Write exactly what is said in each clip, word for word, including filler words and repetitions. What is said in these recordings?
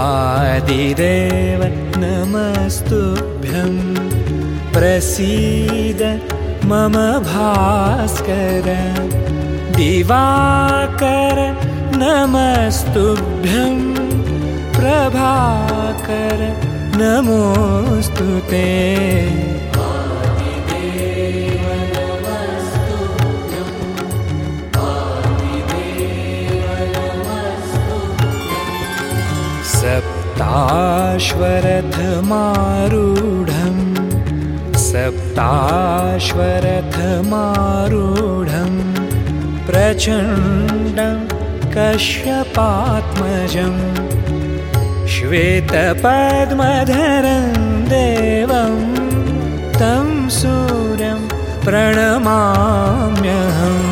आदिदेव नमस्तुभ्यं प्रसीद मम भास्कर दिवाकर नमस्तुभ्यं प्रभाकर नमोस्तुते सप्ताश्वरथमारूढं सप्ताश्वरथमारूढं प्रचण्डं कश्यपात्मजं श्वेतपद्मधरं देवं तं सूर्यं प्रणमाम्यहम्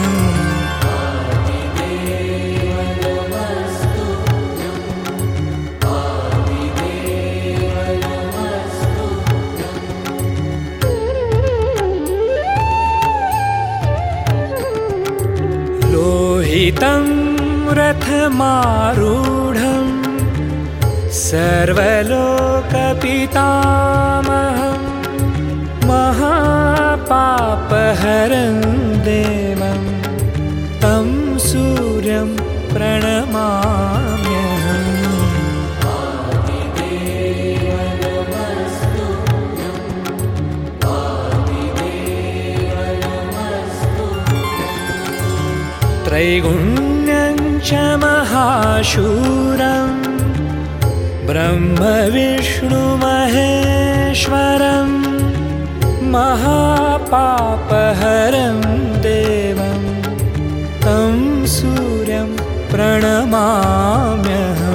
लोहितं रथमारूढं सर्वलोकपितामहं महापापहरं देवं तं सूर्यं प्रणमाम्यहम् त्रैगुण्यं च महाशूरं ब्रह्मविष्णुमहेश्वरं महापापहरं देवं तं सूर्यं प्रणमाम्यहम्